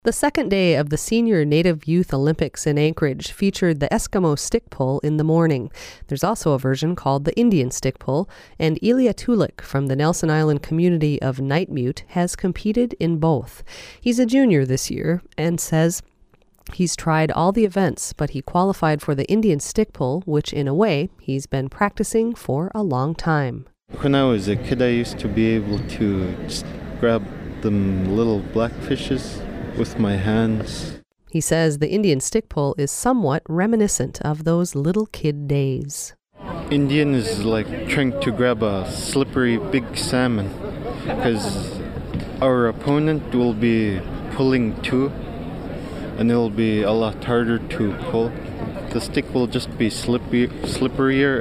The second day of the Senior Native Youth Olympics in Anchorage featured the Eskimo stick pull in the morning. There's also a version called the Indian stick pull, and Ilya Tulik from the Nelson Island community of Nightmute has competed in both. He's a junior this year and says he's tried all the events, but he qualified for the Indian stick pull, which in a way he's been practicing for a long time. When I was a kid, I used to be able to just grab them little blackfishes with my hands. He says the Indian stick pull is somewhat reminiscent of those little kid days. Indian is like trying to grab a slippery big salmon because our opponent will be pulling too, and it'll be a lot harder to pull. The stick will just be slipperier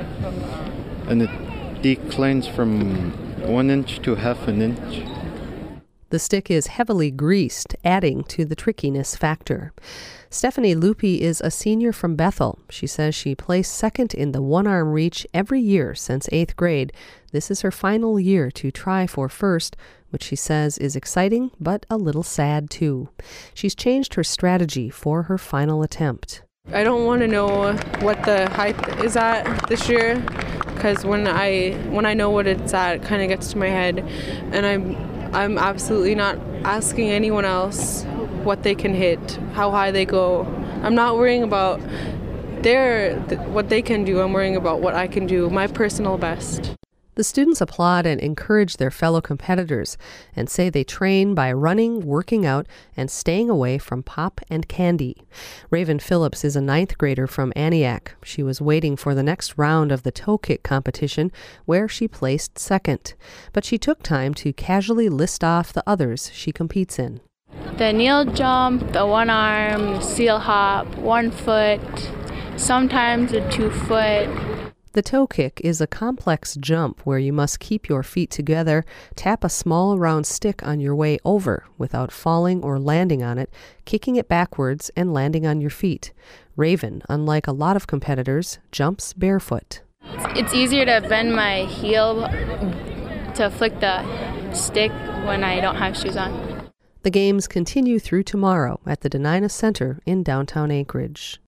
and it declines from 1 inch to half an inch. The stick is heavily greased, adding to the trickiness factor. Stephanie Lupi is a senior from Bethel. She says she placed second in the one-arm reach every year since 8th grade. This is her final year to try for first, which she says is exciting but a little sad too. She's changed her strategy for her final attempt. I don't want to know what the hype is at this year, because when I know what it's at, it kind of gets to my head, and I'm absolutely not asking anyone else what they can hit, how high they go. I'm not worrying about what they can do. I'm worrying about what I can do, my personal best. The students applaud and encourage their fellow competitors and say they train by running, working out, and staying away from pop and candy. Raven Phillips is a 9th grader from Aniak. She was waiting for the next round of the toe kick competition, where she placed second. But she took time to casually list off the others she competes in. The kneel jump, the one arm, the seal hop, 1 foot, sometimes a 2 foot. The toe kick is a complex jump where you must keep your feet together, tap a small round stick on your way over without falling or landing on it, kicking it backwards and landing on your feet. Raven, unlike a lot of competitors, jumps barefoot. It's easier to bend my heel to flick the stick when I don't have shoes on. The games continue through tomorrow at the Denina Center in downtown Anchorage.